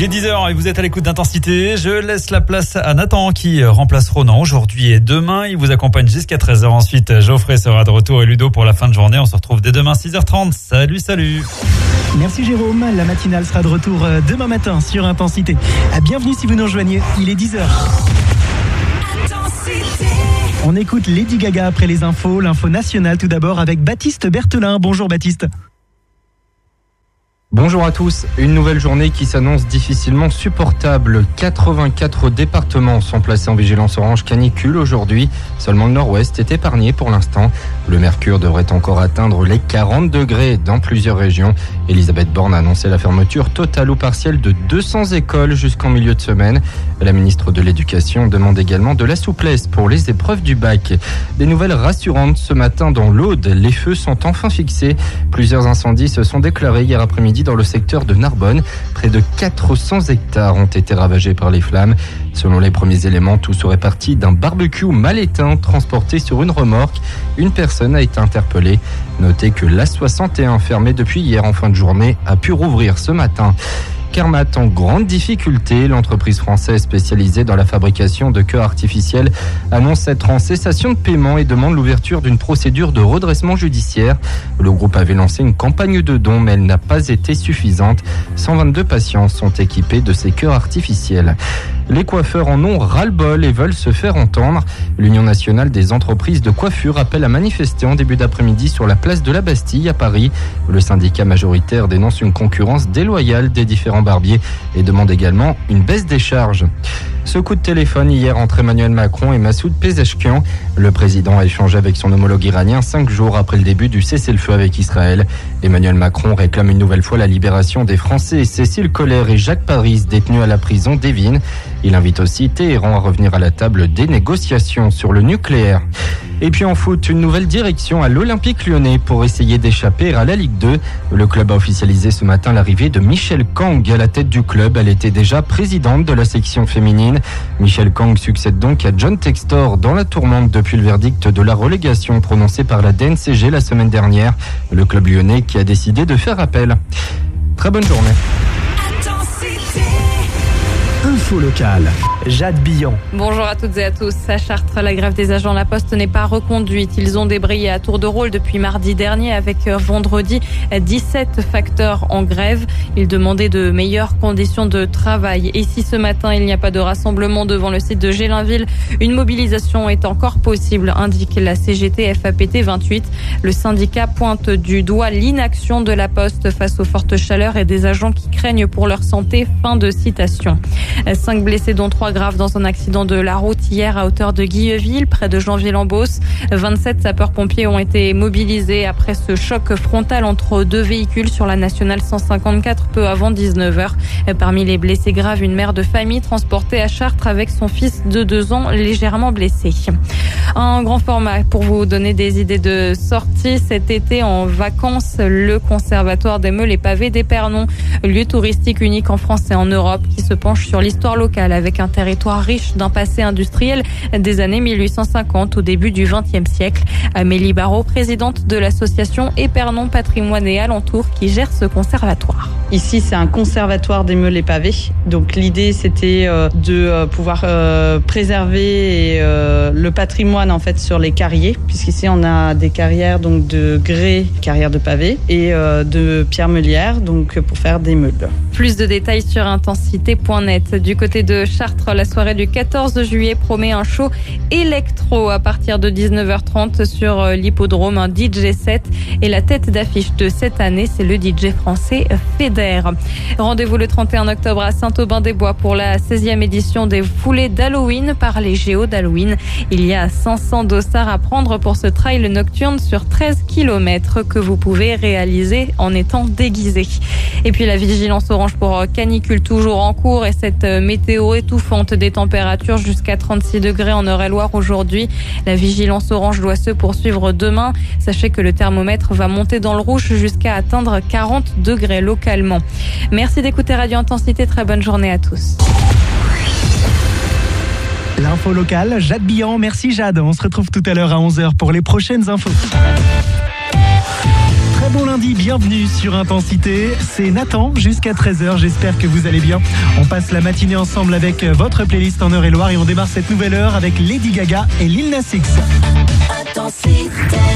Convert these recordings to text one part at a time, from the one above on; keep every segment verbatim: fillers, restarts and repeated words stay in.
Il est dix heures et vous êtes à l'écoute d'Intensité. Je laisse la place à Nathan qui remplace Ronan aujourd'hui et demain. Il vous accompagne jusqu'à treize heures. Ensuite, Geoffrey sera de retour et Ludo pour la fin de journée. On se retrouve dès demain six heures trente. Salut, salut. Merci Jérôme. La matinale sera de retour demain matin sur Intensité. Bienvenue si vous nous rejoignez. Il est dix heures. On écoute Lady Gaga après les infos. L'info nationale tout d'abord avec Baptiste Berthelin. Bonjour Baptiste. Bonjour à tous, une nouvelle journée qui s'annonce difficilement supportable. quatre-vingt-quatre départements sont placés en vigilance orange canicule aujourd'hui. Seulement le nord-ouest est épargné pour l'instant. Le mercure devrait encore atteindre les quarante degrés dans plusieurs régions. Elisabeth Borne a annoncé la fermeture totale ou partielle de deux cents écoles jusqu'en milieu de semaine. La ministre de l'Éducation demande également de la souplesse pour les épreuves du bac. Des nouvelles rassurantes ce matin dans l'Aude. Les feux sont enfin fixés. Plusieurs incendies se sont déclarés hier après-midi dans le secteur de Narbonne. Près de quatre cents hectares ont été ravagés par les flammes. Selon les premiers éléments, tout serait parti d'un barbecue mal éteint transporté sur une remorque. Une personne a été interpellée. Notez que l'A soixante et un, fermé depuis hier en fin de journée, a pu rouvrir ce matin. Carmat en grande difficulté. L'entreprise française spécialisée dans la fabrication de cœurs artificiels annonce être en cessation de paiement et demande l'ouverture d'une procédure de redressement judiciaire. Le groupe avait lancé une campagne de dons, mais elle n'a pas été suffisante. cent vingt-deux patients sont équipés de ces cœurs artificiels. Les coiffeurs en ont ras-le-bol et veulent se faire entendre. L'Union nationale des entreprises de coiffure appelle à manifester en début d'après-midi sur la place de la Bastille à Paris. Le syndicat majoritaire dénonce une concurrence déloyale des différents barbiers et demande également une baisse des charges. Ce coup de téléphone hier entre Emmanuel Macron et Massoud Pezeshkian. Le président a échangé avec son homologue iranien cinq jours après le début du cessez-le-feu avec Israël. Emmanuel Macron réclame une nouvelle fois la libération des Français Cécile Collère et Jacques Paris, détenus à la prison d'Evin. Il invite aussi Téhéran à revenir à la table des négociations sur le nucléaire. Et puis en foot, une nouvelle direction à l'Olympique Lyonnais pour essayer d'échapper à la Ligue deux. Le club a officialisé ce matin l'arrivée de Michèle Kang à la tête du club. Elle était déjà présidente de la section féminine. Michèle Kang succède donc à John Textor dans la tourmente depuis le verdict de la relégation prononcé par la D N C G la semaine dernière. Le club lyonnais qui a décidé de faire appel. Très bonne journée. Info locale, Jade Billon. Bonjour à toutes et à tous. À Chartres, la grève des agents de la Poste n'est pas reconduite. Ils ont débrayé à tour de rôle depuis mardi dernier avec vendredi dix-sept facteurs en grève. Ils demandaient de meilleures conditions de travail. Et si ce matin il n'y a pas de rassemblement devant le site de Gélinville, une mobilisation est encore possible, indique la C G T F A P T vingt-huit. Le syndicat pointe du doigt l'inaction de la Poste face aux fortes chaleurs et des agents qui craignent pour leur santé. Fin de citation. Cinq blessés dont trois graves dans un accident de la route hier à hauteur de Guilleville, près de Janvier-en-Beauce. vingt-sept sapeurs-pompiers ont été mobilisés après ce choc frontal entre deux véhicules sur la nationale cent cinquante-quatre peu avant dix-neuf heures. Parmi les blessés graves, une mère de famille transportée à Chartres avec son fils de deux ans légèrement blessé. Un grand format pour vous donner des idées de sortie cet été en vacances, le Conservatoire des Meules et Pavés d'Épernon, lieu touristique unique en France et en Europe qui se penche sur l'histoire locale avec un territoire riche d'un passé industriel des années mille huit cent cinquante au début du vingtième siècle. Amélie Barraud, présidente de l'association Épernon Patrimoine et Alentour qui gère ce conservatoire. Ici, c'est un conservatoire des meules et pavés. Donc l'idée, c'était de pouvoir préserver le patrimoine en fait sur les carrières, puisqu'ici on a des carrières donc de grès, carrières de pavés, et de pierre meulière, donc pour faire des meules. Plus de détails sur intensité point net. Du côté de Chartres, la soirée du quatorze juillet promet un show électro à partir de dix-neuf heures trente sur l'hippodrome, un D J set. Et la tête d'affiche de cette année, c'est le D J français Feder. Rendez-vous le trente et un octobre à Saint-Aubin-des-Bois pour la seizième édition des foulées d'Halloween par les Géos d'Halloween. Il y a cinq cents dossards à prendre pour ce trail nocturne sur treize kilomètres que vous pouvez réaliser en étant déguisé. Et puis la vigilance orange pour canicule toujours en cours et cette météo étouffante, des températures jusqu'à trente-six degrés en Eure-et-Loire aujourd'hui. La vigilance orange doit se poursuivre demain. Sachez que le thermomètre va monter dans le rouge jusqu'à atteindre quarante degrés localement. Merci d'écouter Radio Intensité. Très bonne journée à tous. L'info locale, Jade Billon. Merci Jade. On se retrouve tout à l'heure à onze heures pour les prochaines infos. Très bon lundi, bienvenue sur Intensité. C'est Nathan jusqu'à treize heures, j'espère que vous allez bien. On passe la matinée ensemble avec votre playlist en Eure-et-Loire et on démarre cette nouvelle heure avec Lady Gaga et Lil Nas X. Intensité.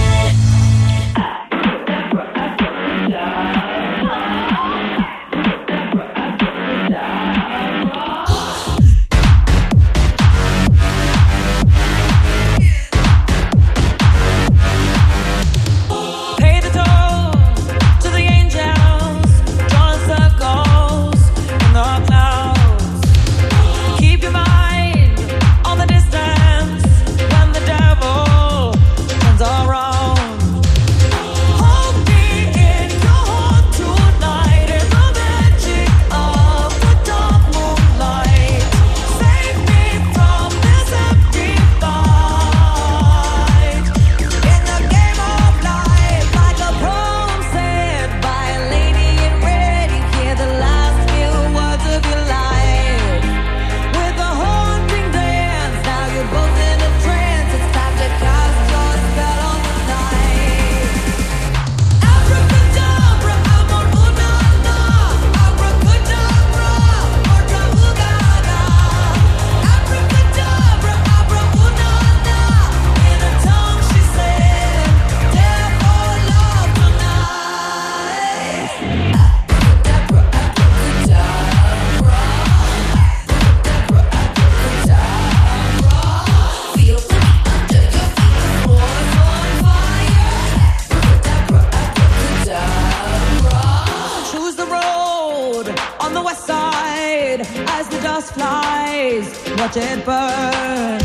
Watch it burn.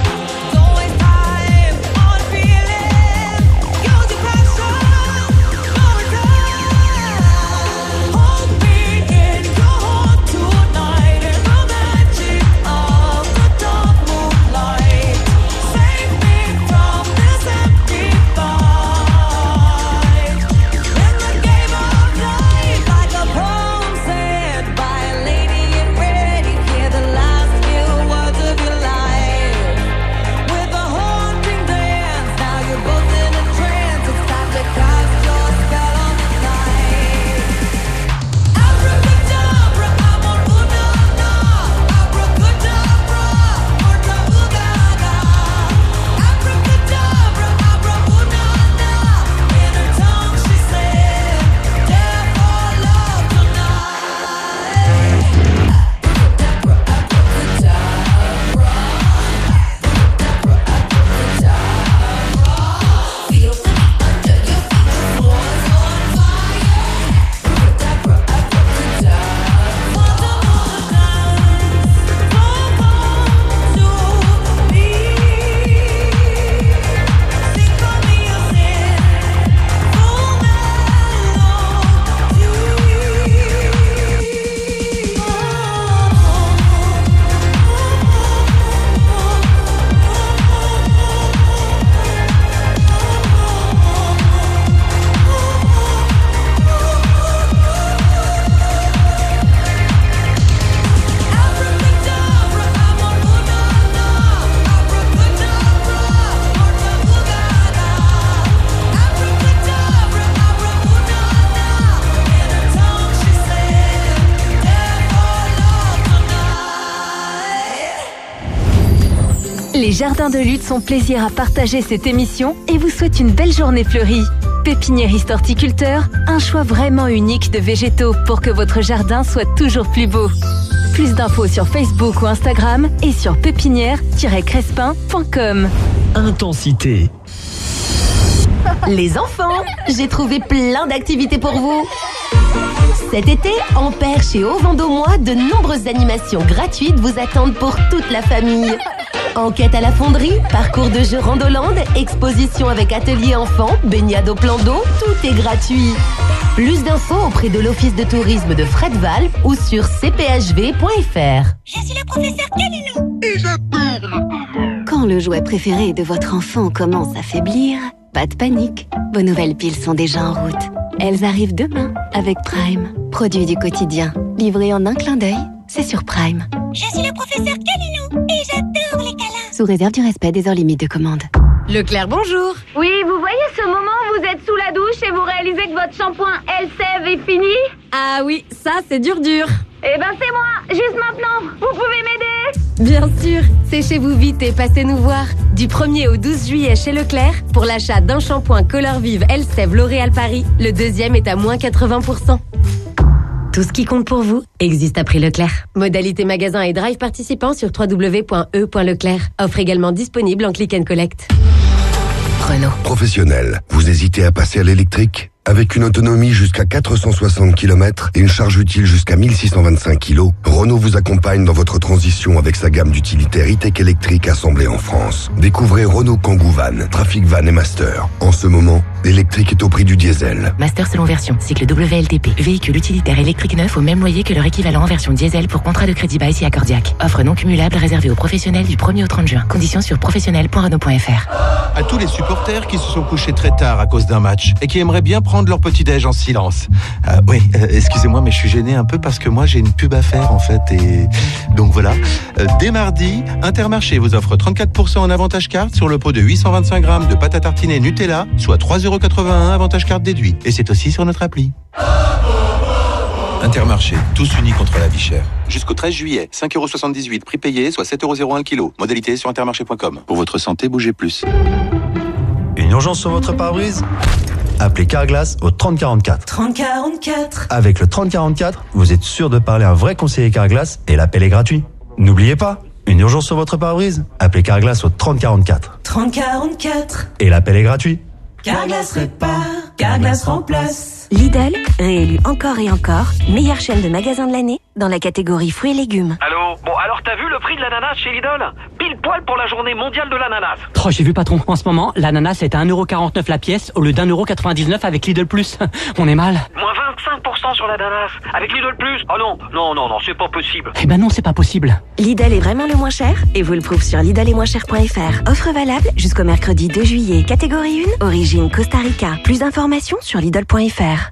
Les Jardins de Lutte sont plaisir à partager cette émission et vous souhaitent une belle journée fleurie. Pépiniériste horticulteur, un choix vraiment unique de végétaux pour que votre jardin soit toujours plus beau. Plus d'infos sur Facebook ou Instagram et sur pépinière tiret crespin point com. Intensité. Les enfants, j'ai trouvé plein d'activités pour vous. Cet été, en Perche et au Vendômois, de nombreuses animations gratuites vous attendent pour toute la famille. Enquête à la fonderie, parcours de jeux Randoland, exposition avec atelier enfants, baignade au plan d'eau, tout est gratuit. Plus d'infos auprès de l'office de tourisme de Fredval ou sur c p h v point f r. Je suis le professeur Calino et j'adore. Quand le jouet préféré de votre enfant commence à faiblir, pas de panique, vos nouvelles piles sont déjà en route. Elles arrivent demain avec Prime. Produit du quotidien, livré en un clin d'œil, c'est sur Prime. Je suis le professeur Calino et j'adore les câlins. Sous réserve du respect des heures limites de commande. Leclerc, bonjour. Oui, vous voyez ce moment où vous êtes sous la douche et vous réalisez que votre shampoing Elseve est fini? Ah oui, ça c'est dur dur. Eh ben c'est moi, juste maintenant. Vous pouvez m'aider? Bien sûr, séchez-vous vite et passez nous voir. Du premier au douze juillet chez Leclerc, pour l'achat d'un shampoing Color Vive Elseve L'Oréal Paris, le deuxième est à moins quatre-vingts pour cent. Tout ce qui compte pour vous existe à prix Leclerc. Modalité magasin et drive participants sur w w w point e point leclerc. Offre également disponible en click and collect. Renault. Professionnel, vous hésitez à passer à l'électrique ? Avec une autonomie jusqu'à quatre cent soixante kilomètres et une charge utile jusqu'à mille six cent vingt-cinq kilos, Renault vous accompagne dans votre transition avec sa gamme d'utilitaires e-tech électriques assemblés en France. Découvrez Renault Kangoo Van, Trafic Van et Master. En ce moment, l'électrique est au prix du diesel. Master selon version, cycle W L T P. Véhicule utilitaire électrique neuf au même loyer que leur équivalent en version diesel pour contrat de crédit bail si accordiaque. Offre non cumulable réservée aux professionnels du premier au trente juin. Conditions sur professionnel point renault point f r. À tous les supporters qui se sont couchés très tard à cause d'un match et qui aimeraient bien prendre leur petit-déj en silence. Euh, oui, euh, excusez-moi, mais je suis gêné un peu parce que moi j'ai une pub à faire en fait. Et donc voilà. Euh, dès mardi, Intermarché vous offre trente-quatre pour cent en avantage carte sur le pot de huit cent vingt-cinq grammes de pâte à tartiner Nutella, soit trois euros quatre-vingt-un avantage carte déduit. Et c'est aussi sur notre appli. Intermarché, tous unis contre la vie chère. Jusqu'au treize juillet, cinq euros soixante-dix-huit prix payé, soit sept euros zéro un le kilo. Modalité sur intermarché point com. Pour votre santé, bougez plus. Une urgence sur votre pare-brise ? Appelez Carglass au trente quarante-quatre. trente quarante-quatre. Avec le trente quarante-quatre, vous êtes sûr de parler à un vrai conseiller Carglass et l'appel est gratuit. N'oubliez pas, une urgence sur votre pare-brise ? Appelez Carglass au trente quarante-quatre. trente quarante-quatre. Et l'appel est gratuit. Carglass répare, Carglass remplace. Lidl, réélu encore et encore, meilleure chaîne de magasins de l'année dans la catégorie fruits et légumes. Allô ? Bon, alors t'as vu le prix de l'ananas chez Lidl ? Pile poil pour la journée mondiale de l'ananas. Oh, j'ai vu patron, en ce moment, l'ananas est à un euro quarante-neuf la pièce au lieu d'un euro quatre-vingt-dix-neuf avec Lidl Plus. On est mal. Moins vingt-cinq pour cent sur l'ananas avec Lidl Plus. Oh non, non, non, non, c'est pas possible. Eh ben non, c'est pas possible. Lidl est vraiment le moins cher et vous le prouve sur lidl et moins cher point f r. Offre valable jusqu'au mercredi deux juillet. Catégorie un, origine Costa Rica. Plus d'informations sur lidl point f r.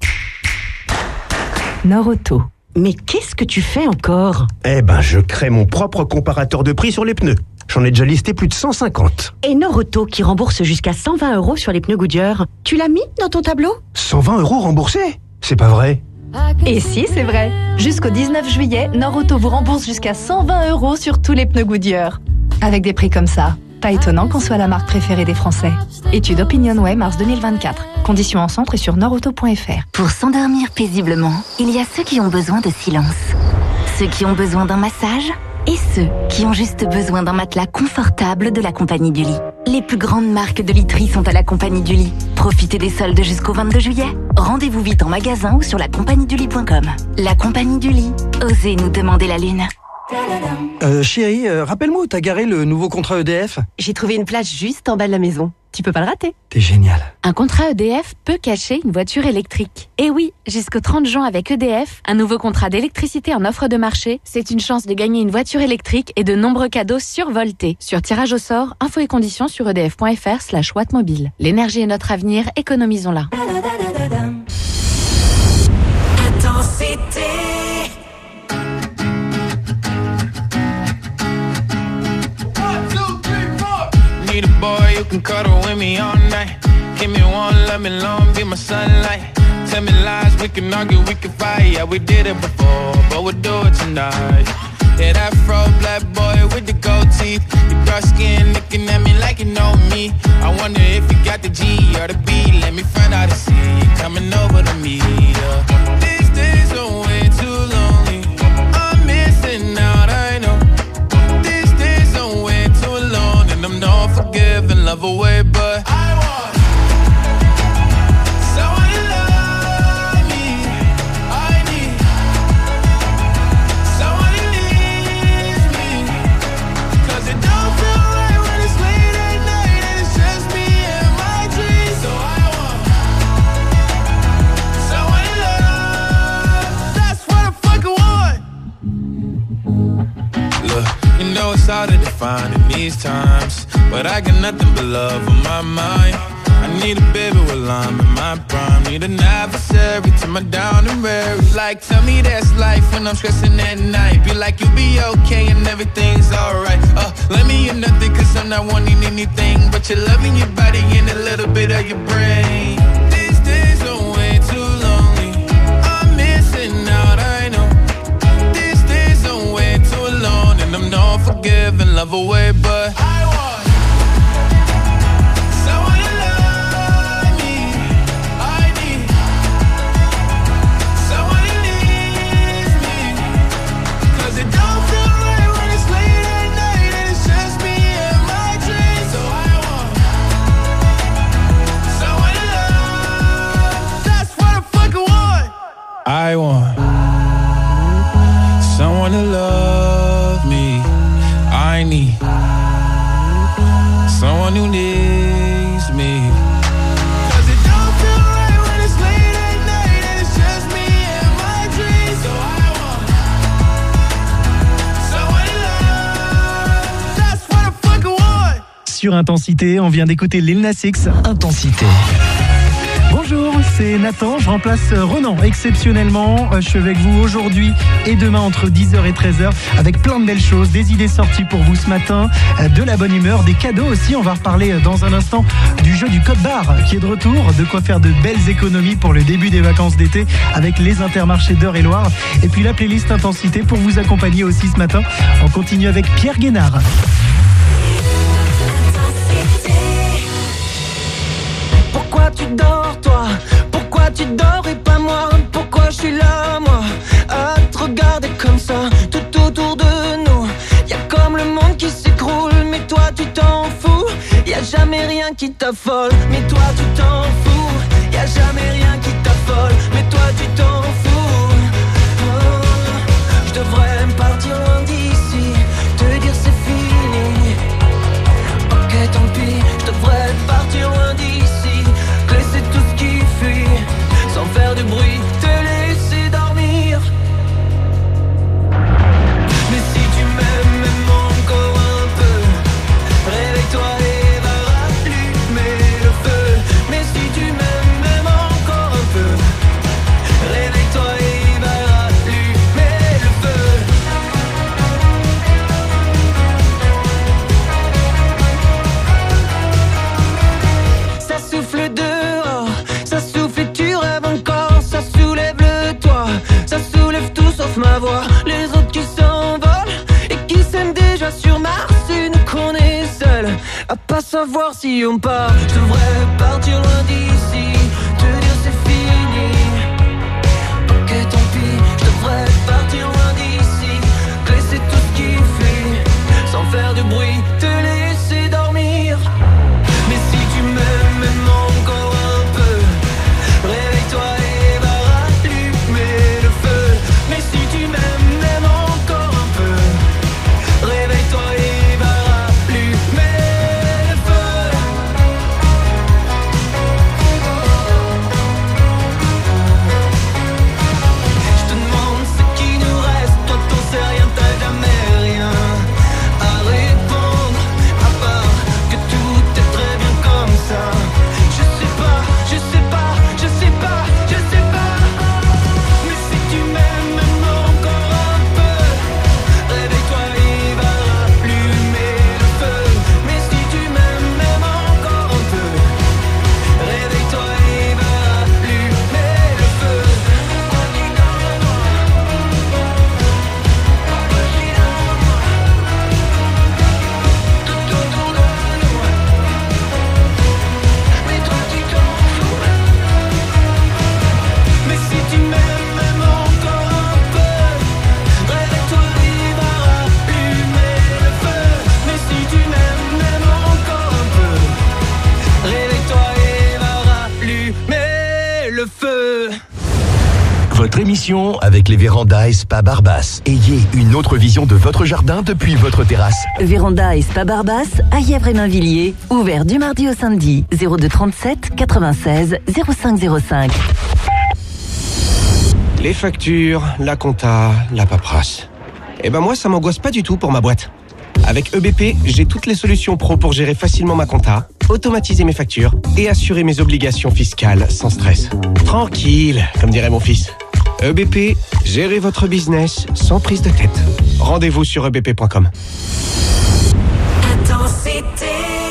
Norauto. Mais qu'est-ce que tu fais encore ? Eh ben, je crée mon propre comparateur de prix sur les pneus. J'en ai déjà listé plus de cent cinquante. Et Norauto qui rembourse jusqu'à cent vingt euros sur les pneus Goodyear. Tu l'as mis dans ton tableau ? cent vingt euros remboursés ? C'est pas vrai. Et si, c'est vrai. Jusqu'au dix-neuf juillet, Norauto vous rembourse jusqu'à cent vingt euros sur tous les pneus Goodyear. Avec des prix comme ça, pas étonnant qu'on soit la marque préférée des Français. Étude OpinionWay mars deux mille vingt-quatre. Conditions en centre et sur norauto point f r. Pour s'endormir paisiblement, il y a ceux qui ont besoin de silence, ceux qui ont besoin d'un massage et ceux qui ont juste besoin d'un matelas confortable de la Compagnie du Lit. Les plus grandes marques de literie sont à la Compagnie du Lit. Profitez des soldes jusqu'au vingt-deux juillet. Rendez-vous vite en magasin ou sur la compagnie du lit point com. La Compagnie du Lit. Osez nous demander la lune. Euh, chérie, euh, rappelle-moi où t'as garé le nouveau contrat E D F ? J'ai trouvé une place juste en bas de la maison. Tu peux pas le rater. T'es génial. Un contrat E D F peut cacher une voiture électrique. Et oui, jusqu'au trente juin avec E D F, un nouveau contrat d'électricité en offre de marché, c'est une chance de gagner une voiture électrique et de nombreux cadeaux survoltés. Sur tirage au sort, infos et conditions sur edf point f r slash watt mobile. L'énergie est notre avenir, économisons-la. Intensité. Need a boy who can cuddle with me all night. Give me one, let me long, be my sunlight. Tell me lies, we can argue, we can fight. Yeah, we did it before, but we'll do it tonight. Yeah, that fro black boy with the gold teeth. Your dark skin looking at me like you know me. I wonder if you got the G or the B. Let me find out and see you coming over to me. Yeah. These days are way too lonely. I'm missing out, I know. These days are way too long, and I'm not forgiving, love away, but I want someone to love me. I need someone who needs me, 'cause it don't feel right when it's late at night and it's just me and my dreams. So I want someone to love. That's what I fucking want. Look, you know it's hard to define in these times, but I got nothing but love on my mind. I need a baby while I'm in my prime. Need an adversary to my down and weary. Like, tell me that's life when I'm stressing at night. Be like, you'll be okay and everything's alright. Uh, let me in nothing 'cause I'm not wanting anything but your love and your body and a little bit of your brain. I want someone to love me. I need someone who needs me. Cause it don't feel right when it's late at night and it's just me and my dreams. So I want someone to love. That's what I fucking want. Sur Intensité, on vient d'écouter Lil Nas X. Intensité. Bonjour, c'est Nathan, je remplace Ronan exceptionnellement. Je suis avec vous aujourd'hui et demain entre dix heures et treize heures avec plein de belles choses, des idées sorties pour vous ce matin, de la bonne humeur, des cadeaux aussi. On va reparler dans un instant du jeu du code barre qui est de retour, de quoi faire de belles économies pour le début des vacances d'été avec les intermarchés d'Eure-et-Loire. Et puis la playlist Intensité pour vous accompagner aussi ce matin. On continue avec Pierre Guénard. Pourquoi tu dors toi? Pourquoi tu dors et pas moi? Pourquoi je suis là moi à te regarder comme ça tout autour de nous? Y'a comme le monde qui s'écroule mais toi tu t'en fous. Y'a jamais rien qui t'affole mais toi tu t'en fous. Y'a jamais rien qui t'affole mais toi tu t'en fous. Oh, je devrais partir loin d'ici, te dire c'est fini. Ok tant pis, je devrais partir loin d'ici. Laisser tout ce qui fuit, sans faire de bruit, te laisser dormir. Mais si tu m'aimes, même encore un peu, réveille-toi et va rallumer le feu. Mais si tu m'aimes, même encore un peu, réveille-toi et va rallumer le feu. Ça souffle de ma voix, les autres qui s'envolent et qui s'aiment déjà sur Mars, et nous qu'on est seuls à pas savoir si on part. Je devrais partir loin d'ici, te dire c'est fini. Ok tant pis, je devrais partir loin d'ici, laisser tout ce qui fuit, sans faire de bruit, te laisser dormir. Mais si tu m'aimes, même encore un peu, réveille-toi et va rallumer le feu. Mais si tu m'aimes, même encore un peu, réveille-toi et va rallumer le feu. Je te demande ce qui nous reste, toi t'en sais rien, t'as jamais rien à répondre, à part que tout est très bien comme ça. Je sais pas, je sais pas, je sais pas, je sais pas. Mais si tu m'aimes, même encore un peu, réveille-toi et va rallumer le feu. Mais si tu m'aimes, même encore un peu, réveille-toi et va rallumer le feu. Tout autour de nous, mais toi tu t'en fous. Mais si tu m'aimes, même encore un peu, réveille-toi et va rallumer le feu. Mais si tu m'aimes, même encore un peu, réveille-toi et va rallumer le feu. Votre émission avec les vérandas et Spa Barbas. Ayez une autre vision de votre jardin depuis votre terrasse. Véranda et Spa Barbas à Yèvres et Mainvilliers, ouvert du mardi au samedi. zéro deux trente-sept quatre-vingt-seize zéro cinq zéro cinq. Les factures, la compta, la paperasse. Eh ben moi, ça m'angoisse pas du tout pour ma boîte. Avec E B P, j'ai toutes les solutions pro pour gérer facilement ma compta, automatiser mes factures et assurer mes obligations fiscales sans stress. Tranquille, comme dirait mon fils. E B P, gérez votre business sans prise de tête. Rendez-vous sur e b p point com. Intensité.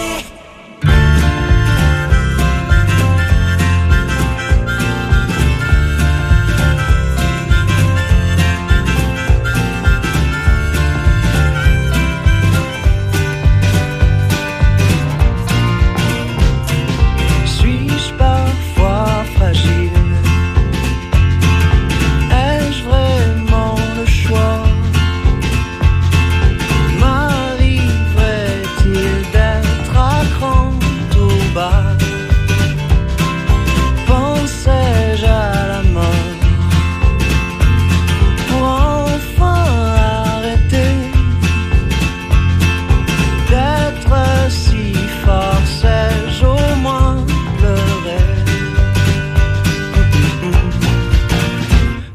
Suis-je parfois fragile? Ai-je vraiment le choix? M'arriverait-il d'être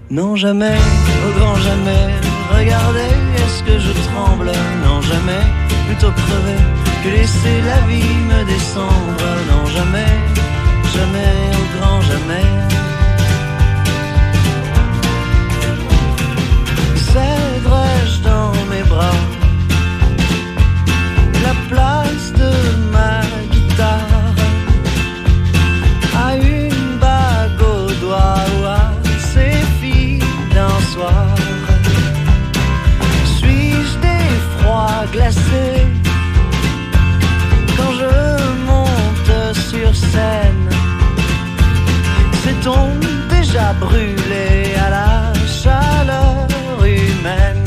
Non jamais, au grand jamais. Regardez, est-ce que je tremble? Non jamais, plutôt crever que laisser la vie me descendre. Non jamais, jamais, au grand jamais. Céderai-je dans mes bras la place de ma guitare à une bague au doigt ou à ces filles d'un soir? Suis-je d'effroi glacé quand je monte sur scène? S'est-on déjà brûlé à la chaleur humaine?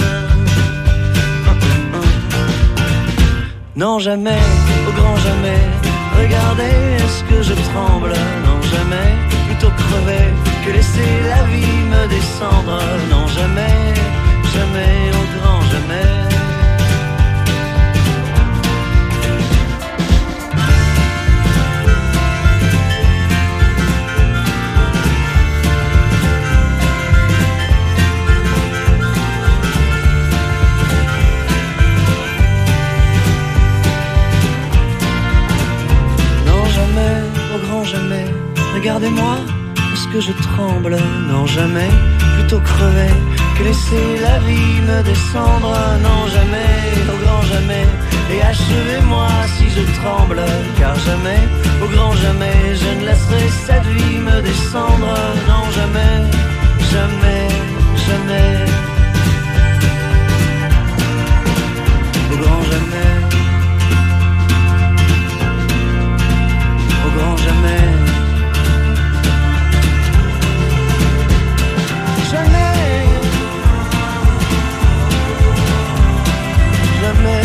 Non jamais, au grand jamais. Regardez, est-ce que je tremble? Non jamais, plutôt crever que laisser la vie me descendre. Non jamais, jamais, au grand jamais. Jamais, regardez-moi, est-ce que je tremble? Non jamais, plutôt crever que laisser la vie me descendre. Non jamais, au grand jamais, et achevez-moi si je tremble. Car jamais, au grand jamais, je ne laisserai cette vie me descendre. Non jamais, jamais, jamais, au grand jamais. Au grand jamais. Jamais. Jamais.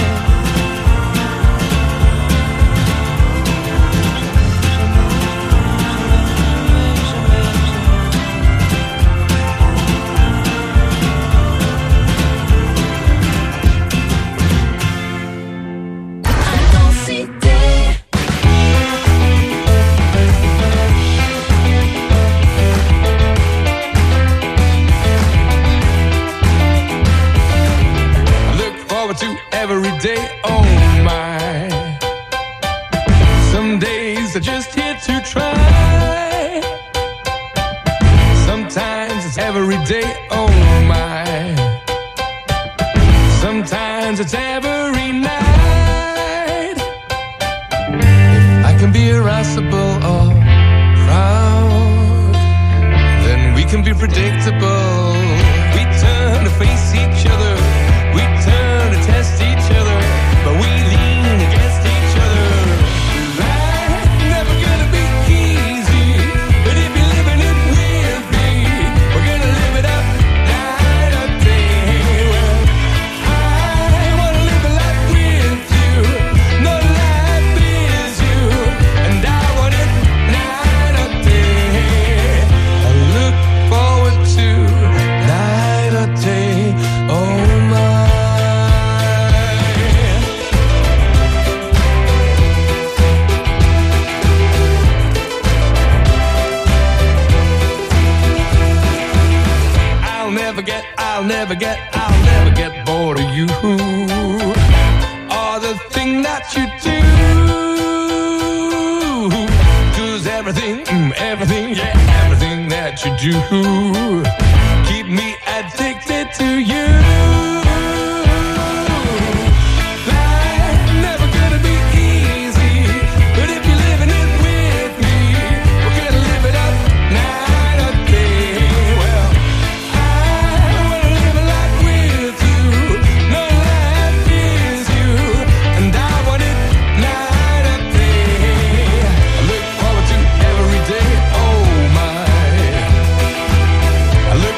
Every day, oh my. Some days are just here to try. Sometimes it's every day, oh my. Sometimes it's every night. If I can be irascible or proud, then we can be predictable. We turn to face each other. We turn to test each other, but we lean against each other. Life's never gonna be easy, but if you're living it with me, we're gonna live it up night or day. Well, I wanna live a life with you, no life is you, and I want it night or day. I look forward to night or day, oh my. I'll never get, I'll never get bored of you or the thing that you do. 'Cause everything, mm, everything, yeah, everything that you do keep me addicted to you. Life's never gonna be easy, but if you're living it with me, we're gonna live it up night or day. Well, I look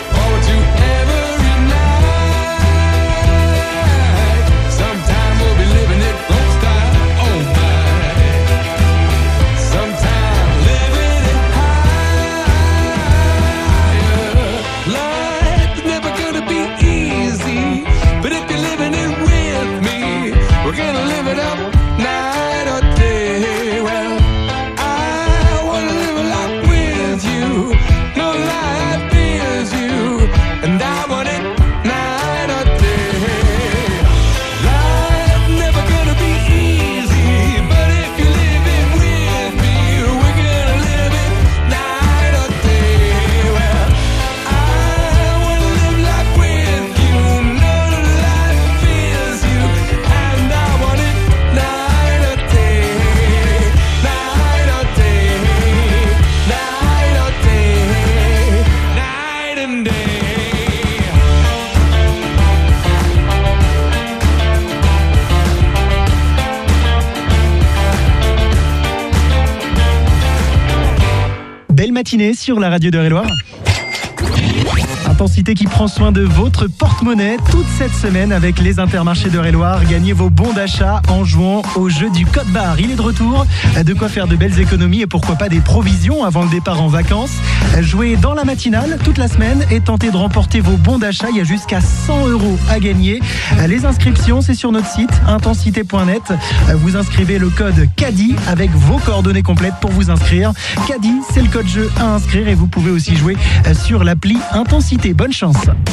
matinée sur la radio d'Eure-et-Loir. Intensité qui prend soin de votre porte-monnaie toute cette semaine avec les Intermarchés d'Eure-et-Loir. Gagnez vos bons d'achat en jouant au jeu du code barre. Il est de retour, de quoi faire de belles économies et pourquoi pas des provisions avant le départ en vacances. Jouez dans la matinale toute la semaine et tentez de remporter vos bons d'achat. Il y a jusqu'à cent euros à gagner. Les inscriptions, c'est sur notre site intensité point net. Vous inscrivez le code CADI avec vos coordonnées complètes pour vous inscrire. CADI, c'est le code jeu à inscrire et vous pouvez aussi jouer sur l'appli Intensité. Bonne chance.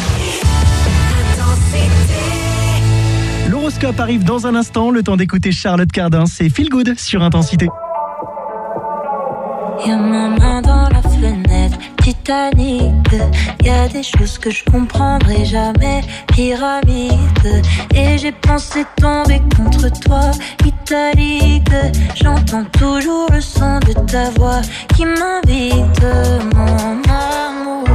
L'horoscope arrive dans un instant. Le temps d'écouter Charlotte Cardin. C'est Feel Good sur Intensité. Y'a ma main dans la fenêtre, Titanic. Y'a des choses que je comprendrai jamais, pyramide. Et j'ai pensé tomber contre toi, italique. J'entends toujours le son de ta voix qui m'invite, mon amour.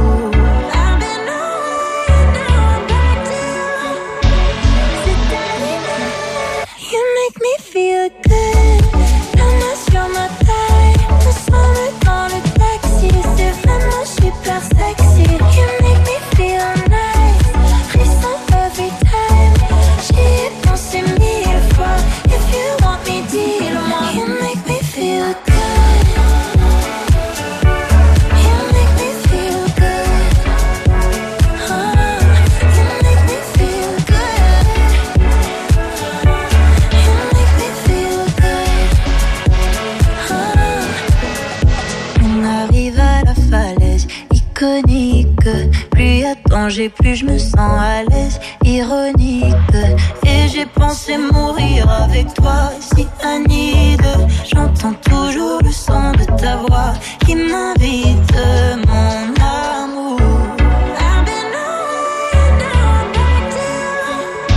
You make me feel good. La main sur ma taille, ensemble dans le taxi, c'est vraiment super sexy. You make me feel nice, frisson every time. J'y ai pensé mille fois. If you want me, dis-le-moi. You make me feel good. You make me feel good. Oh, you make me feel good. You make me feel good. Oh. On arrive à la falaise iconique. Plus y a danger, plus je me sens à l'aise. Ironique. Et j'ai pensé mourir avec toi, si Anide. J'entends toujours le son de ta voix qui m'invite, mon amour. I've been on down back to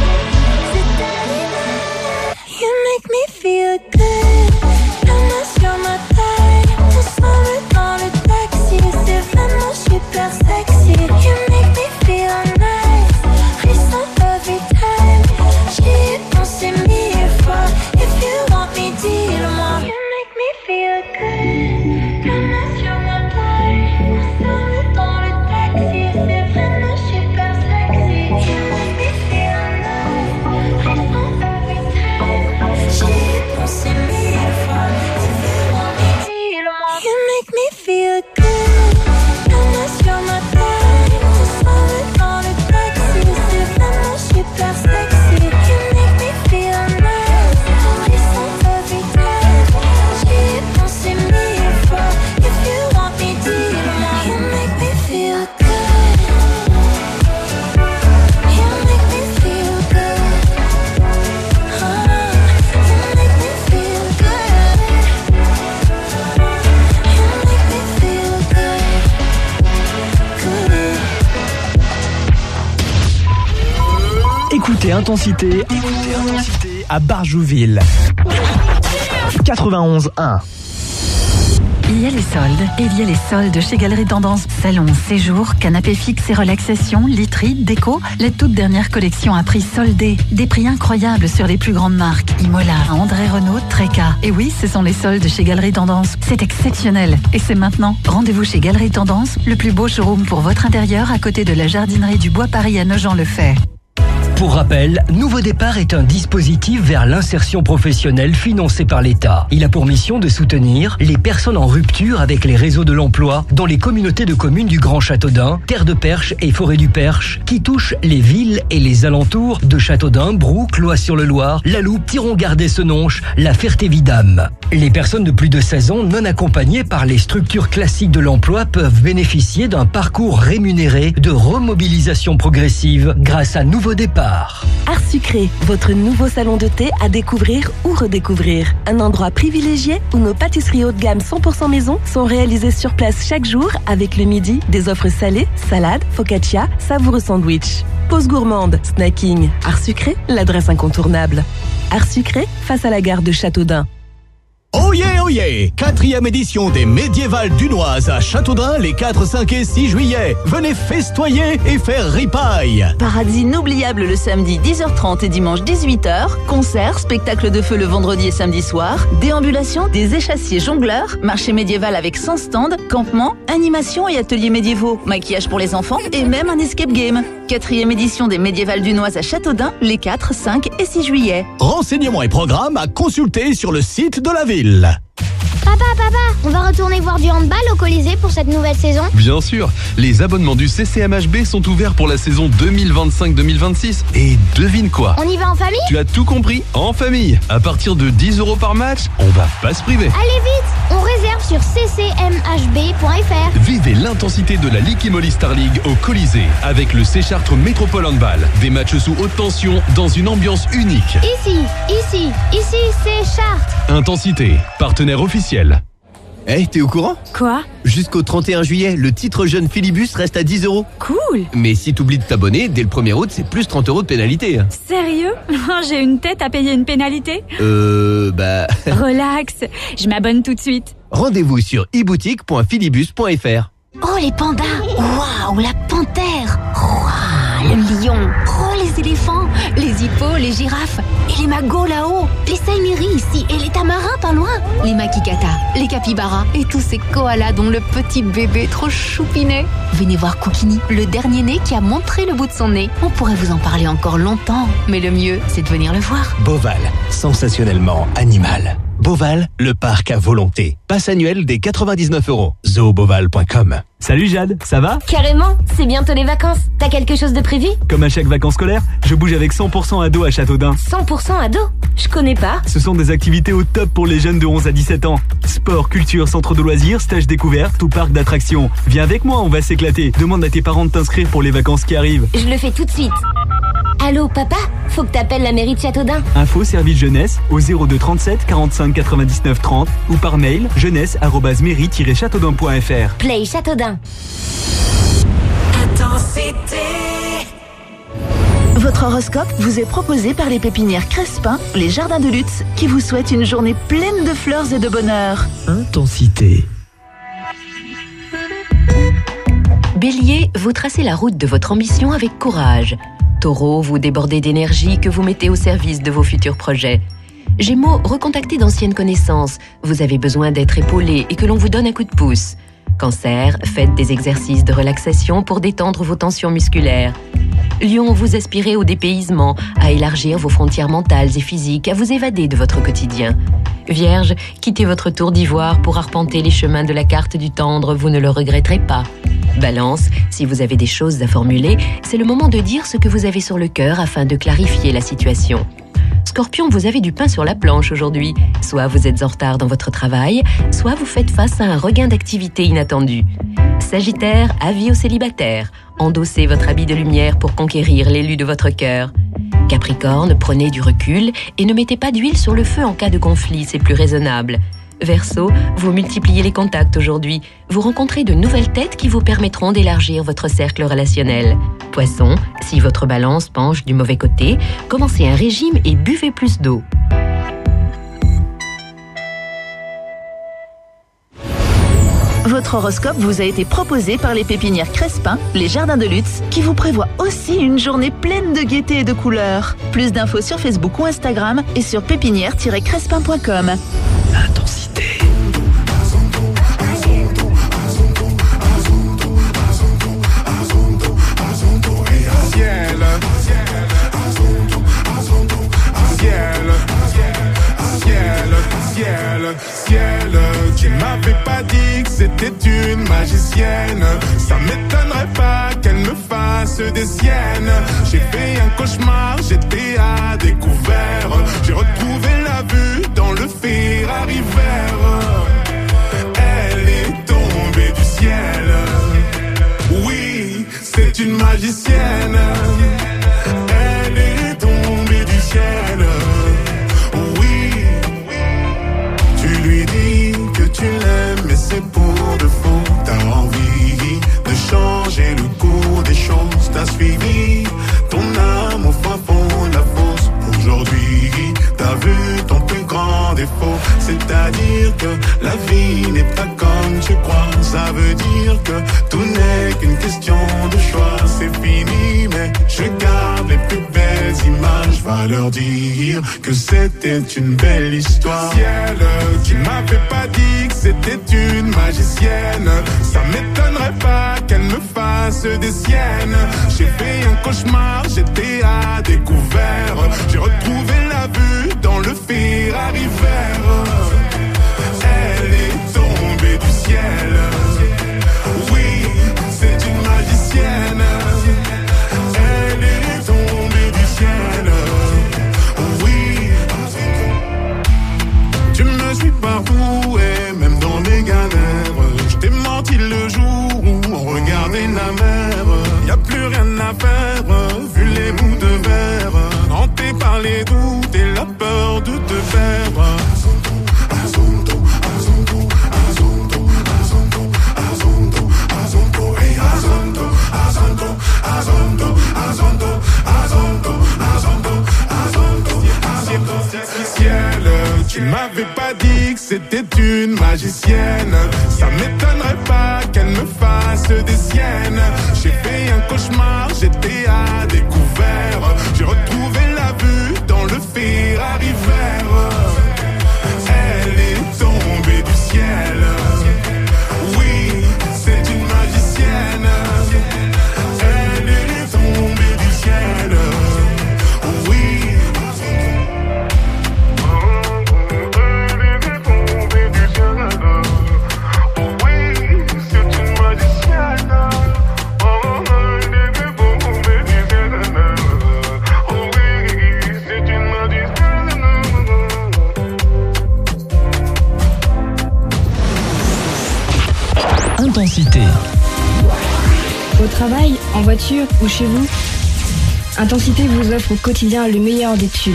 you make me feel good. La main sur ma taille, ensemble dans le taxi, c'est vraiment super sexy. You make me feel nice, frisson every time. J'y ai pensé mille fois. If you want me, dis-le-moi. You make me feel good. La main sur ma taille, ensemble dans le taxi, c'est vraiment super sexy. You make me feel nice, frisson every time. J'y ai pensé mille fois. If you want me, dis-le-moi. You make me feel good. La main sur ma taille, ensemble dans le taxi, c'est vraiment super sexy. You make me feel nice, frisson every time. J'y ai pensé mille fois. If you want me, dis-le-moi. You make me feel good. You make me feel good. Oh, you make me feel good. You make me feel good. Good. Écoutez Intensité, écoutez Intensité à Barjouville. quatre-vingt-onze un. Il y a les soldes, et il y a les soldes chez Galeries Tendance. Salon, séjour, canapé fixe et relaxation, literie, déco, la toute dernière collection à prix soldé. Des prix incroyables sur les plus grandes marques. Imola, André Renault, Treka. Et oui, ce sont les soldes chez Galeries Tendance. C'est exceptionnel. Et c'est maintenant. Rendez-vous chez Galeries Tendance, le plus beau showroom pour votre intérieur à côté de la jardinerie du Bois Paris à Nogent-le-Fait. Pour rappel, Nouveau Départ est un dispositif vers l'insertion professionnelle financé par l'État. Il a pour mission de soutenir les personnes en rupture avec les réseaux de l'emploi dans les communautés de communes du Grand Châteaudun, Terre de Perche et Forêt du Perche, qui touchent les villes et les alentours de Châteaudun, Brou, Cloît-sur-le-Loir, La Loupe, Thiron-Gardais-Senonches, La Ferté-Vidame. Les personnes de plus de seize ans non accompagnées par les structures classiques de l'emploi peuvent bénéficier d'un parcours rémunéré de remobilisation progressive grâce à Nouveau Départ. Art Sucré, votre nouveau salon de thé à découvrir ou redécouvrir. Un endroit privilégié où nos pâtisseries haut de gamme cent pour cent maison sont réalisées sur place chaque jour avec le midi des offres salées, salades, focaccia, savoureux sandwich. Pause gourmande, snacking. Art Sucré, l'adresse incontournable. Art Sucré, face à la gare de Châteaudun. Oh yeah, oh yeah! Quatrième édition des Médiévales Dunoises à Châteaudun les quatre, cinq et six juillet. Venez festoyer et faire ripaille. Paradis inoubliable le samedi dix heures trente et dimanche dix-huit heures. Concerts, spectacles de feu le vendredi et samedi soir. Déambulation des échassiers jongleurs. Marché médiéval avec cent stands. Campement, animation et ateliers médiévaux. Maquillage pour les enfants et même un escape game. Quatrième édition des Médiévales Dunoises à Châteaudun les quatre, cinq et six juillet. Renseignements et programmes à consulter sur le site de la ville. Papa, papa, on va retourner voir du handball au Colisée pour cette nouvelle saison? Bien sûr, les abonnements du C C M H B sont ouverts pour la saison deux mille vingt-cinq deux mille vingt-six. Et devine quoi? On y va en famille? Tu as tout compris, en famille. À partir de dix euros par match, on va pas se priver. Allez vite, on réserve sur c c m h b point f r. Vivez l'intensité de la Ligue Imoli Star League au Colisée avec le C Chartres Métropole Handball. Des matchs sous haute tension dans une ambiance unique. Ici, ici, ici, c'est Chartres. Intensité, partenaire officiel. Eh, hey, t'es au courant? Quoi? Jusqu'au trente et un juillet, le titre jeune Philibus reste à dix euros. Cool. Mais si t'oublies de t'abonner, dès le premier août, c'est plus trente euros de pénalité. Sérieux? J'ai une tête à payer une pénalité? Euh, bah... Relax, je m'abonne tout de suite. Rendez-vous sur e boutique point philibus point f r. Oh, les pandas! Waouh, la panthère! Waouh, le lion! Oh, les éléphants! Les hippos, les girafes! Et les magos là-haut! Les saïmiris ici et les tamarins pas loin! Les makikatas, les capybaras et tous ces koalas dont le petit bébé trop choupinet! Venez voir Koukini, le dernier né qui a montré le bout de son nez. On pourrait vous en parler encore longtemps, mais le mieux, c'est de venir le voir. Beauval, sensationnellement animal. Beauval, le parc à volonté. Passe annuel des quatre-vingt-dix-neuf euros. zoo beauval point com. Salut Jade, ça va? Carrément, c'est bientôt les vacances. T'as quelque chose de prévu? Comme à chaque vacances scolaires, je bouge avec cent pour cent ados à Châteaudun. cent pour cent ados? Je connais pas. Ce sont des activités au top pour les jeunes de onze à dix-sept ans. Sport, culture, centre de loisirs, stage découverte ou parc d'attractions. Viens avec moi, on va s'éclater. Demande à tes parents de t'inscrire pour les vacances qui arrivent. Je le fais tout de suite. Allô, papa? Faut que t'appelles la mairie de Châteaudun. Info service jeunesse au zéro deux trente-sept quarante-cinq quatre-vingt-dix-neuf trente ou par mail jeunesse arobase mairie tiret châteaudun point f r. Play Châteaudun. Intensité. Votre horoscope vous est proposé par les pépinières Crespin, les jardins de Lutz, qui vous souhaitent une journée pleine de fleurs et de bonheur. Intensité. Bélier, vous tracez la route de votre ambition avec courage. Taureau, vous débordez d'énergie que vous mettez au service de vos futurs projets. Gémeaux, recontactez d'anciennes connaissances. Vous avez besoin d'être épaulé et que l'on vous donne un coup de pouce. Cancer, faites des exercices de relaxation pour détendre vos tensions musculaires. Lion, vous aspirez au dépaysement, à élargir vos frontières mentales et physiques, à vous évader de votre quotidien. Vierge, quittez votre tour d'ivoire pour arpenter les chemins de la carte du tendre, vous ne le regretterez pas. Balance, si vous avez des choses à formuler, c'est le moment de dire ce que vous avez sur le cœur afin de clarifier la situation. Scorpion, vous avez du pain sur la planche aujourd'hui. Soit vous êtes en retard dans votre travail, soit vous faites face à un regain d'activité inattendu. Sagittaire, avis aux célibataires. Endossez votre habit de lumière pour conquérir l'élu de votre cœur. Capricorne, prenez du recul et ne mettez pas d'huile sur le feu en cas de conflit, c'est plus raisonnable. Verseau, vous multipliez les contacts aujourd'hui. Vous rencontrez de nouvelles têtes qui vous permettront d'élargir votre cercle relationnel. Poisson, si votre balance penche du mauvais côté, commencez un régime et buvez plus d'eau. Votre horoscope vous a été proposé par les pépinières Crespin, les jardins de Lutz, qui vous prévoient aussi une journée pleine de gaieté et de couleurs. Plus d'infos sur Facebook ou Instagram et sur pépinière tiret crespin point com. Intensité. Ciel, ciel, tu m'avais pas dit que c'était une magicienne. Ça m'étonnerait pas qu'elle me fasse des siennes. J'ai fait un cauchemar, j'étais à découvert. J'ai retrouvé la vue dans le Ferrari vert. Elle est tombée du ciel. Oui, c'est une magicienne. Elle est tombée du ciel. Tu l'aimes mais c'est pour de faux. T'as envie de changer le cours des choses. T'as suivi ton âme au fin fond de la fosse. Aujourd'hui t'as vu ton plus grand défaut, c'est-à-dire que ça veut dire que tout n'est qu'une question de choix. C'est fini, mais je garde les plus belles images. Va leur dire que c'était une belle histoire. Ciel, tu m'avais pas dit que c'était une magicienne. Ça m'étonnerait pas qu'elle me fasse des siennes. J'ai fait un cauchemar, j'étais à découvert. J'ai retrouvé la vue dans le Ferrari vert. Elle est tombée du ciel. Oui, c'est une magicienne. Elle est tombée du ciel. Oui. Tu me suis partout et même dans mes galères. Je t'ai menti le jour où on regardait la mer. Y'a plus rien à faire, vu les bouts de verre. Hanté par les doutes et la peur de te perdre. Ciel, tu m'avais pas dit que c'était une magicienne. Ça m'étonnerait pas qu'elle me fasse des siennes. J'ai fait un cauchemar, j'étais à découvert. J'ai retrouvé la vue dans le Ferrari vert. Elle est tombée du ciel. Oui, c'est une magicienne. Elle est tombée du ciel. Oui. Intensité. Au travail, en voiture ou chez vous, Intensité vous offre au quotidien le meilleur des tubes.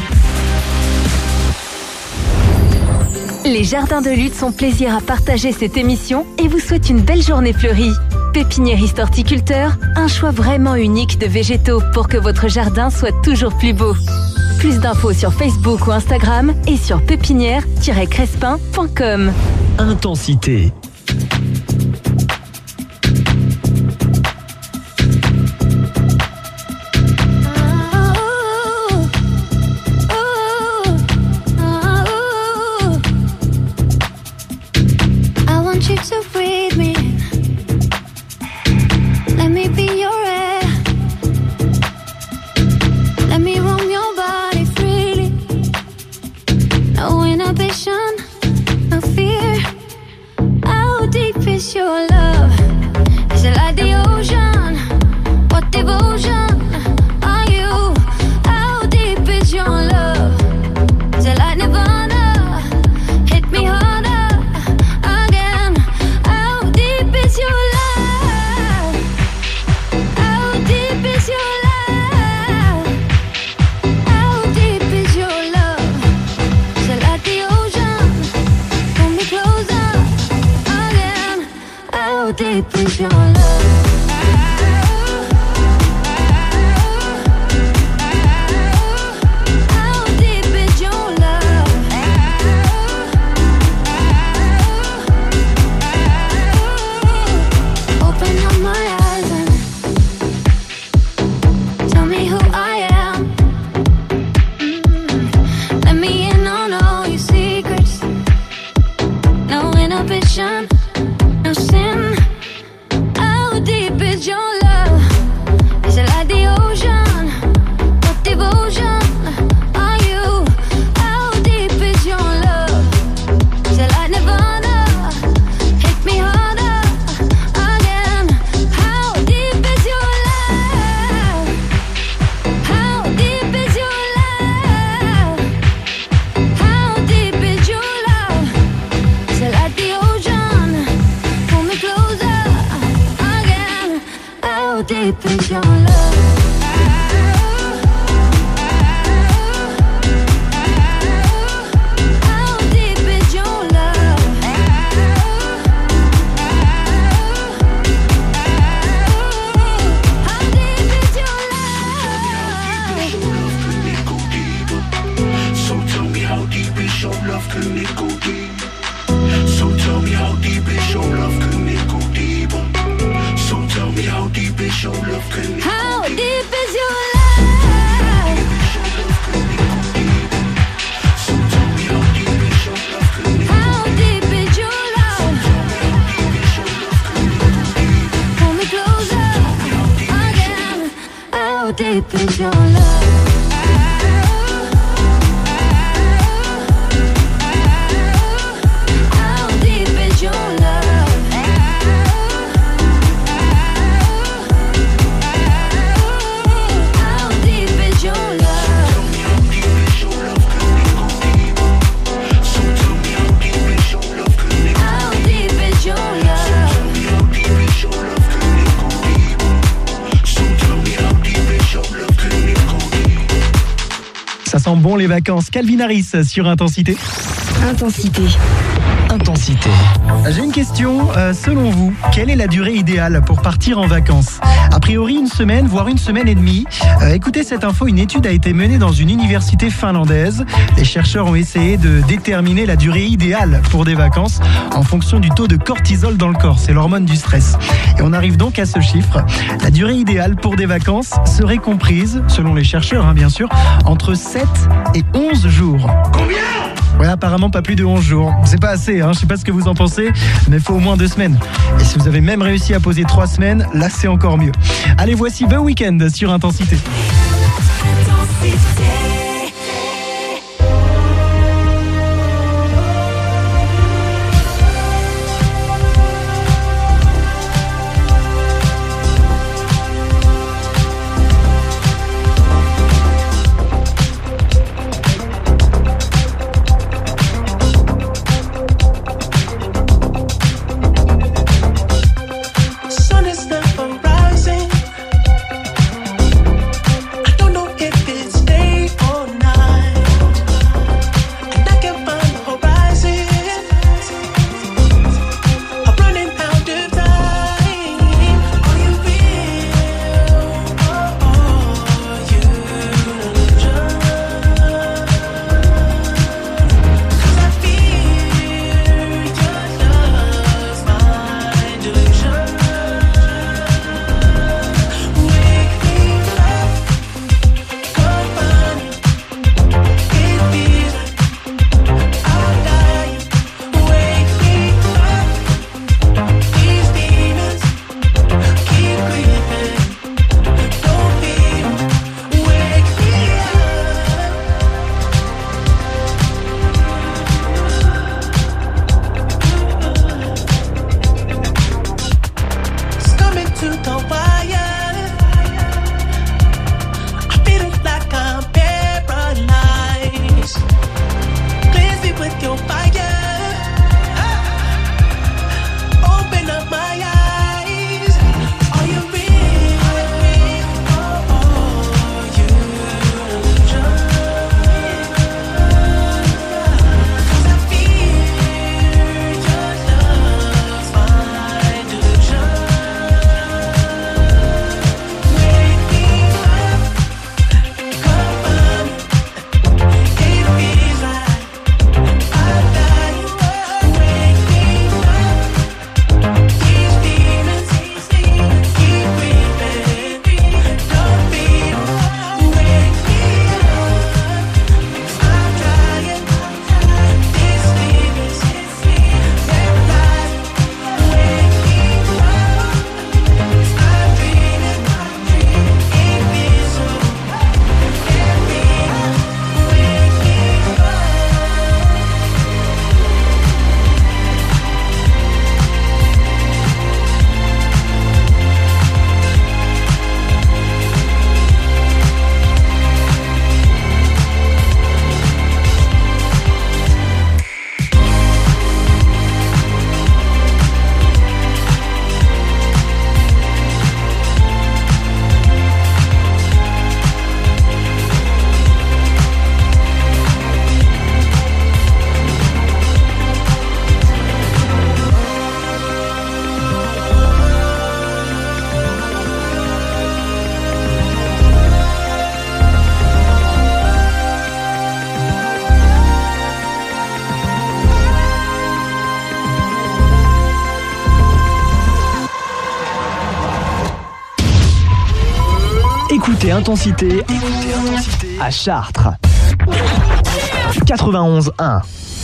Les Jardins de Lutte sont plaisir à partager cette émission et vous souhaitent une belle journée fleurie. Pépiniériste horticulteur, un choix vraiment unique de végétaux pour que votre jardin soit toujours plus beau. Plus d'infos sur Facebook ou Instagram et sur pépinière tiret crespin point com. Intensité. love, can it go deep? So tell me how deep is your love, can it go deep? How deep is your love? How deep is your love? Pull me closer again. How deep is your love? Ça sent bon les vacances. Calvin Harris sur Intensité. Intensité. Intensité. J'ai une question. Euh, selon vous, quelle est la durée idéale pour partir en vacances? A priori, une semaine, voire une semaine et demie. Euh, écoutez cette info, une étude a été menée dans une université finlandaise. Les chercheurs ont essayé de déterminer la durée idéale pour des vacances en fonction du taux de cortisol dans le corps. C'est l'hormone du stress. Et on arrive donc à ce chiffre. La durée idéale pour des vacances serait comprise, selon les chercheurs hein, bien sûr, entre sept et onze jours. Combien ? Ouais, apparemment pas plus de onze jours. C'est pas assez, hein, je sais pas ce que vous en pensez, mais il faut au moins deux semaines. Et si vous avez même réussi à poser trois semaines, là c'est encore mieux. Allez, voici The Weeknd sur Intensité. Intensité. Sun is never rising. I don't know if it's day or Écoutez Intensité, écoutez Intensité à Chartres. quatre-vingt-onze un.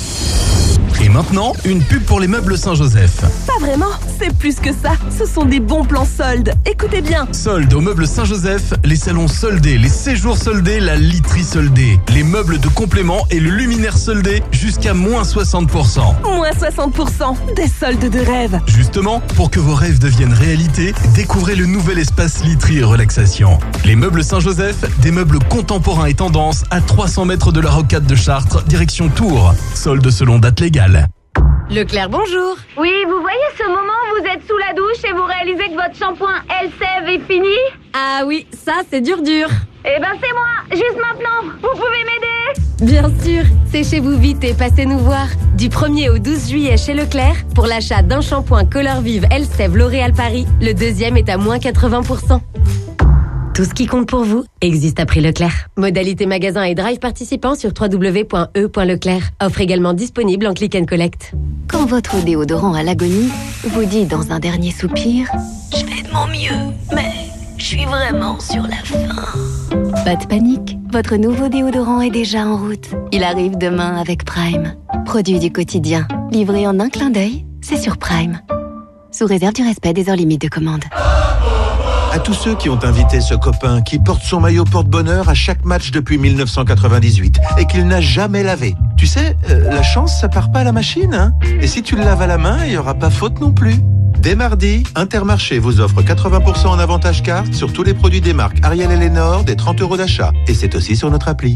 Et maintenant, une pub pour les meubles Saint-Joseph. Pas vraiment, c'est plus que ça. Ce sont des bons plans soldes. Écoutez bien. Soldes aux meubles Saint-Joseph, les salons soldés, les séjours soldés, la literie soldée, les meubles de complément et le luminaire soldé jusqu'à moins soixante pour cent. Moins soixante pour cent, des soldes de rêve. Justement, pour que vos rêves deviennent réalité, découvrez le nouvel espace literie et relaxation. Les meubles Saint-Joseph, des meubles contemporains et tendance à trois cents mètres de la rocade de Chartres, direction Tours. Soldes selon date légale. Leclerc, bonjour. Oui, vous voyez ce moment où vous êtes sous la douche et vous réalisez que votre shampoing Elseve est fini? Ah oui, ça c'est dur dur. Eh ben c'est moi, juste maintenant. Vous pouvez m'aider? Bien sûr, séchez-vous vite et passez nous voir. Du premier au douze juillet chez Leclerc, pour l'achat d'un shampoing Color Vive Elseve L'Oréal Paris, le deuxième est à moins quatre-vingts pour cent. Tout ce qui compte pour vous existe à prix Leclerc. Modalité magasin et drive participant sur w w w point e point leclerc. Offre également disponible en click and collect. Quand votre déodorant à l'agonie vous dit dans un dernier soupir « Je fais de mon mieux, mais je suis vraiment sur la fin ». Pas de panique, votre nouveau déodorant est déjà en route. Il arrive demain avec Prime. Produit du quotidien, livré en un clin d'œil, c'est sur Prime. Sous réserve du respect des heures limites de commande. À tous ceux qui ont invité ce copain qui porte son maillot porte-bonheur à chaque match depuis mille neuf cent quatre-vingt-dix-huit et qu'il n'a jamais lavé. Tu sais, euh, la chance, ça part pas à la machine, hein. Et si tu le laves à la main, il n'y aura pas faute non plus. Dès mardi, Intermarché vous offre quatre-vingts pour cent en avantage carte sur tous les produits des marques Ariel et Lénore, des trente euros d'achat. Et c'est aussi sur notre appli.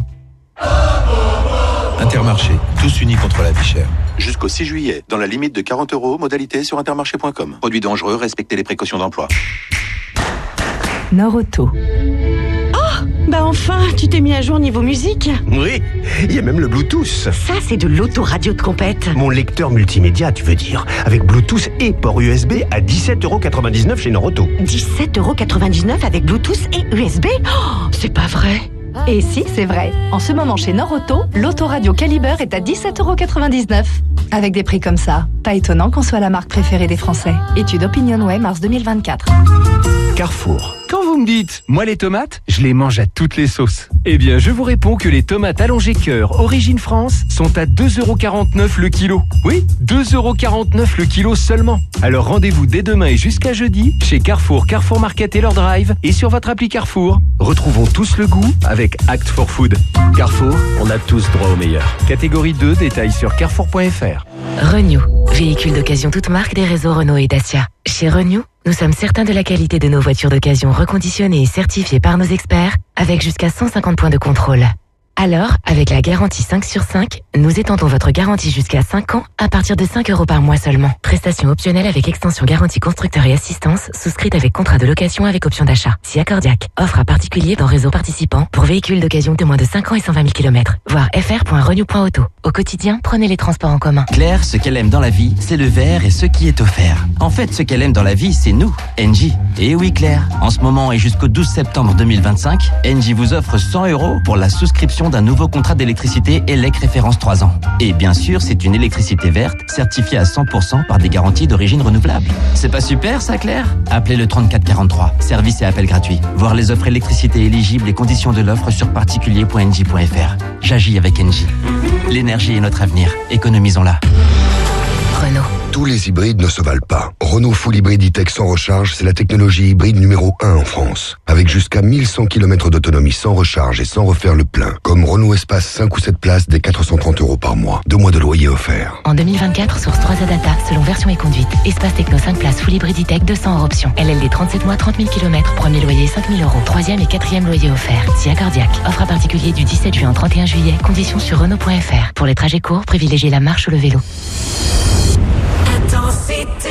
Intermarché, tous unis contre la vie chère. Jusqu'au six juillet, dans la limite de quarante euros, modalité sur intermarché point com. Produits dangereux, respectez les précautions d'emploi. Nord-Auto. Oh, bah enfin, tu t'es mis à jour niveau musique. Oui, il y a même le Bluetooth. Ça, c'est de l'autoradio de compète. Mon lecteur multimédia, tu veux dire, avec Bluetooth et port U S B à dix-sept euros quatre-vingt-dix-neuf chez Nord-Auto. dix-sept euros quatre-vingt-dix-neuf avec Bluetooth et U S B? Oh, c'est pas vrai. Et si, c'est vrai. En ce moment, chez Nord-Auto, l'autoradio Caliber est à dix-sept euros quatre-vingt-dix-neuf. Avec des prix comme ça, pas étonnant qu'on soit la marque préférée des Français. Étude OpinionWay, mars deux mille vingt-quatre. Carrefour. Quand vous me dites, moi les tomates, je les mange à toutes les sauces. Eh bien, je vous réponds que les tomates allongées cœur Origine France sont à deux euros quarante-neuf le kilo. Oui, deux euros quarante-neuf le kilo seulement. Alors rendez-vous dès demain et jusqu'à jeudi chez Carrefour, Carrefour Market et leur drive et sur votre appli Carrefour. Retrouvons tous le goût avec Act for Food. Carrefour, on a tous droit au meilleur. Catégorie deux, détails sur carrefour point f r. Renew, véhicule d'occasion toute marque des réseaux Renault et Dacia. Chez Renew, nous sommes certains de la qualité de nos voitures d'occasion reconditionnées et certifiées par nos experts avec jusqu'à cent cinquante points de contrôle. Alors, avec la garantie cinq sur cinq, nous étendons votre garantie jusqu'à cinq ans à partir de cinq euros par mois seulement. Prestation optionnelle avec extension garantie constructeur et assistance, souscrite avec contrat de location avec option d'achat. Si accordiaque. Offre à particulier dans réseau participant pour véhicules d'occasion de moins de cinq ans et cent vingt mille kilomètres. Voir f r point renew point auto. Au quotidien, prenez les transports en commun. Claire, ce qu'elle aime dans la vie, c'est le vert et ce qui est offert. En fait, ce qu'elle aime dans la vie, c'est nous, Engie. Et oui Claire, en ce moment et jusqu'au douze septembre deux mille vingt-cinq, Engie vous offre cent euros pour la souscription d'un nouveau contrat d'électricité E L E C référence trois ans. Et bien sûr, c'est une électricité verte, certifiée à cent pour cent par des garanties d'origine renouvelable. C'est pas super ça, Claire? Appelez le trente-quatre quarante-trois. Service et appel gratuit. Voir les offres électricité éligibles et conditions de l'offre sur particulier point engie point f r. J'agis avec Engie. L'énergie est notre avenir. Économisons-la. Renault. Tous les hybrides ne se valent pas. Renault Full Hybrid E-Tech sans recharge, c'est la technologie hybride numéro un en France. Avec jusqu'à mille cent kilomètres d'autonomie sans recharge et sans refaire le plein. Comme Renault Espace cinq ou sept places dès quatre cent trente euros par mois. Deux mois de loyer offert. En deux mille vingt-quatre, source trois A Data, selon version et conduite. Espace Techno cinq places Full Hybrid E-Tech deux cents hors option. L L D trente-sept mois, trente mille kilomètres. Premier loyer cinq mille euros. Troisième et quatrième loyer offert. Si accordiaque. Offre à particulier du dix-sept juin au trente et un juillet. Conditions sur Renault point f r. Pour les trajets courts, privilégiez la marche ou le vélo. Intensité.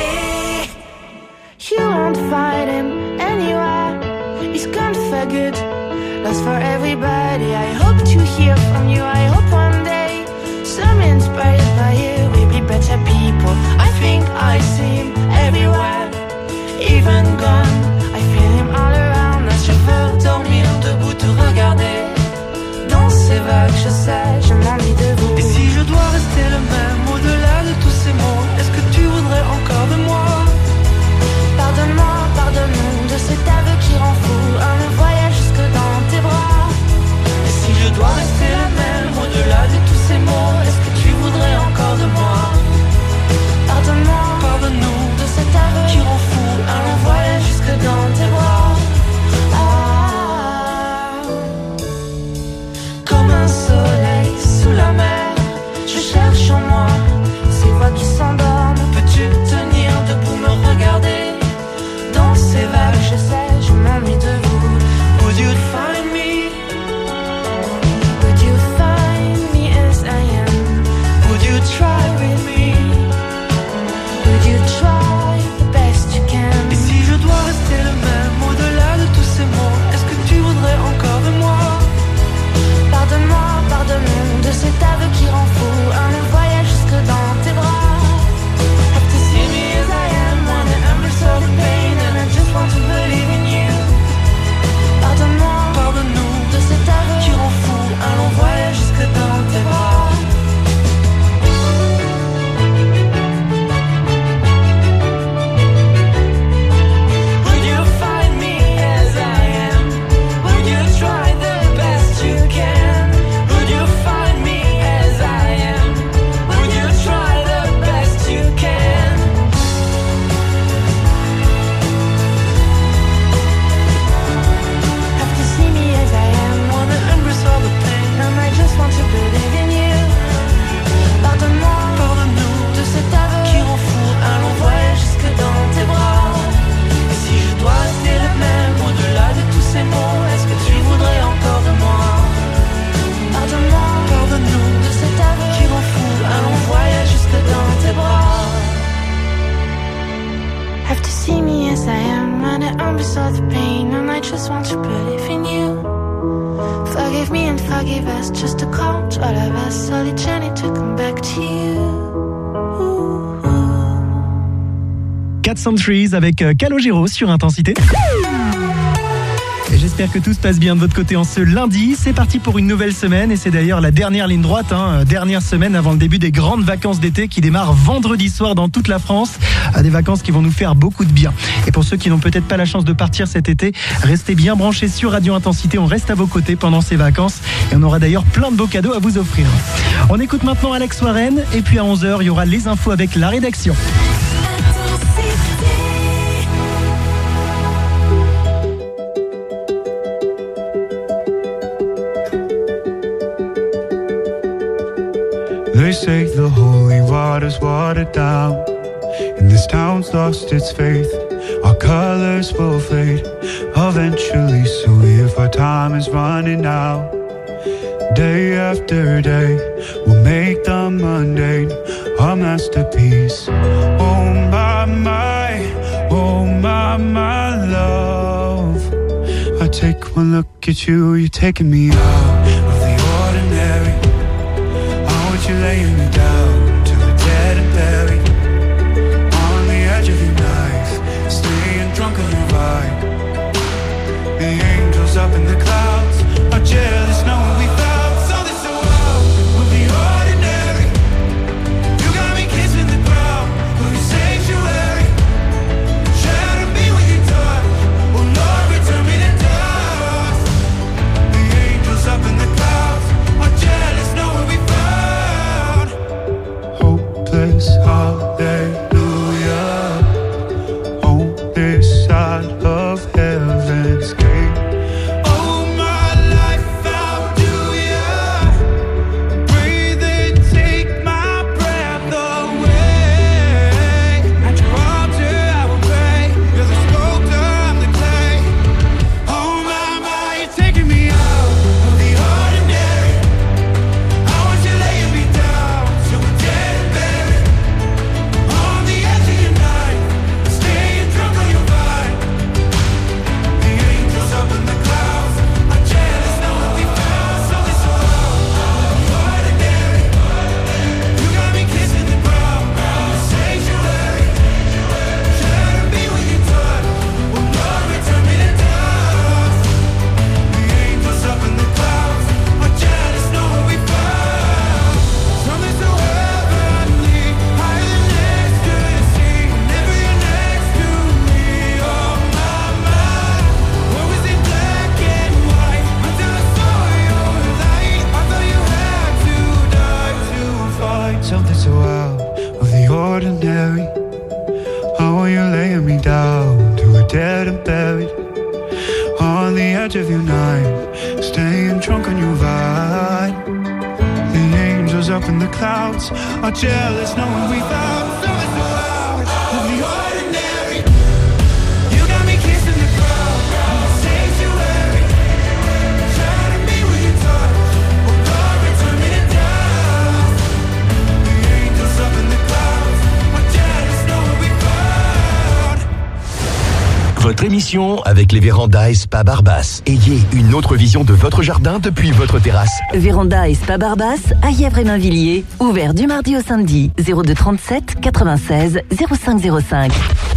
You won't find him anywhere. He's gone for good. Lost for everybody. I hope to hear from you. I hope one day, some inspired by you, we'll be better people. I think I see him everywhere, even gone. I feel him all around us. Je veux dormir debout, te regarder dans ces vagues. Je sais, je m'ennuie de vous. Et si je dois rester le même au-delà de tous ces mots, est-ce que tu voudrais encore de moi? Pardonne-moi, pardonne-nous de cet aveu qui rend fou. Un voyage jusque dans saw the pain and I just want to believe in you. Forgive me and forgive us, just a call to all of us. Solid journey to come back to you. Cat Centuries avec Calogero sur Intensité. Et j'espère que tout se passe bien de votre côté en ce lundi. C'est parti pour une nouvelle semaine et c'est d'ailleurs la dernière ligne droite, hein, dernière semaine avant le début des grandes vacances d'été qui démarrent vendredi soir dans toute la France. Des vacances qui vont nous faire beaucoup de bien. Et pour ceux qui n'ont peut-être pas la chance de partir cet été, restez bien branchés sur Radio Intensité. On reste à vos côtés pendant ces vacances et on aura d'ailleurs plein de beaux cadeaux à vous offrir. On écoute maintenant Alex Warren et puis à onze heures, il y aura les infos avec la rédaction. They say the holy water's watered down, and this town's lost its faith. Our colors will fade eventually, so if our time is running out, day after day, we'll make the mundane a masterpiece. Oh my, my, oh my, my love. I take one look at you, you're taking me out of the ordinary. You're laying me down to the dead and buried on the edge of your knife, staying drunk on your vibe. The angels up in the clouds are jealous knowing we found something so wild with the ordinary. You got me kissing the ground with your sanctuary. Shadow me with your touch, oh Lord, return me to dust. The angels up in the clouds are jealous knowing we found hallelujah on this side of heaven's gate. Oh, my life found you, breathe and take my breath away. At your altar I will pray, you're the sculptor, I'm the clay. Oh my, my, you're taking me out of the ordinary. I want you laying me down to a dead and buried. Something so out of the ordinary. How are you laying me down to a dead and buried on the edge of your night, staying drunk on your vibe. The angels up in the clouds are jealous knowing we found something so out of the ordinary. You got me kissing the ground, the sanctuary. Shadow me with your touch, oh Lord, return me to dust. Up in the clouds, we're jealous, knowing we found. Votre émission avec les vérandas et Spa Barbas. Ayez une autre vision de votre jardin depuis votre terrasse. Véranda et Spa Barbas à Yèvre et Mainvilliers. Ouvert du mardi au samedi. zéro deux trente-sept quatre-vingt-seize zéro cinq zéro cinq.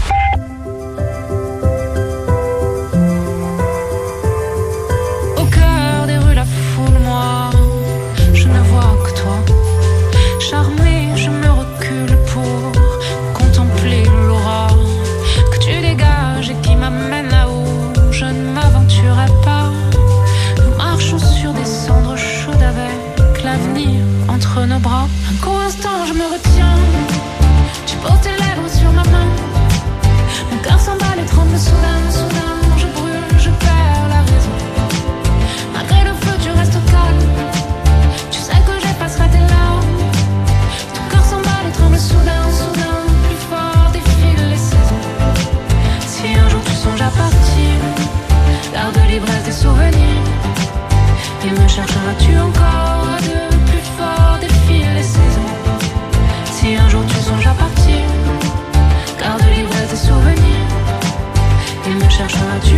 Au cœur des rues, la foule, moi, je ne vois que toi. Charmé, je me recule pour contempler l'aura que tu dégages et qui m'amène là où je ne m'aventurerai pas. Nous marchons sur des cendres chaudes avec l'avenir entre nos bras. Un court instant, je me retiens. Tu poses tes lèvres sur ma main. Mon cœur s'emballe et tremble soudain, soudain. Je brûle, je perds la raison. Malgré le feu, tu restes calme. Tu sais que j'effacerai tes larmes. Ton cœur s'emballe et tremble soudain, soudain. Plus fort défilent les saisons. Si un jour tu songes à partir, garde l'ivresse des souvenirs. Et me chercheras-tu encore à deux? Plus fort défilent les saisons. Si un jour tu songes à partir, garde l'ivresse des souvenirs. Et me chercheras-tu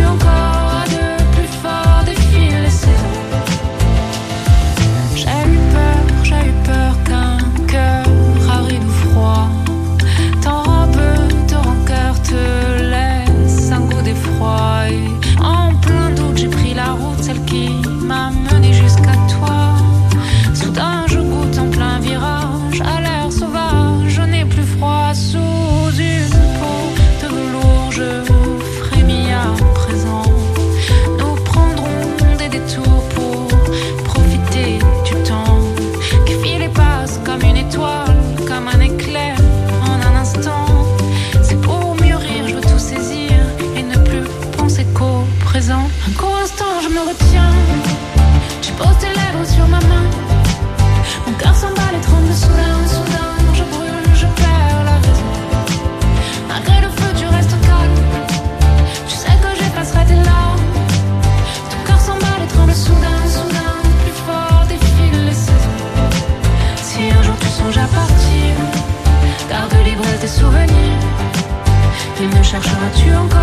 chercheras-tu encore?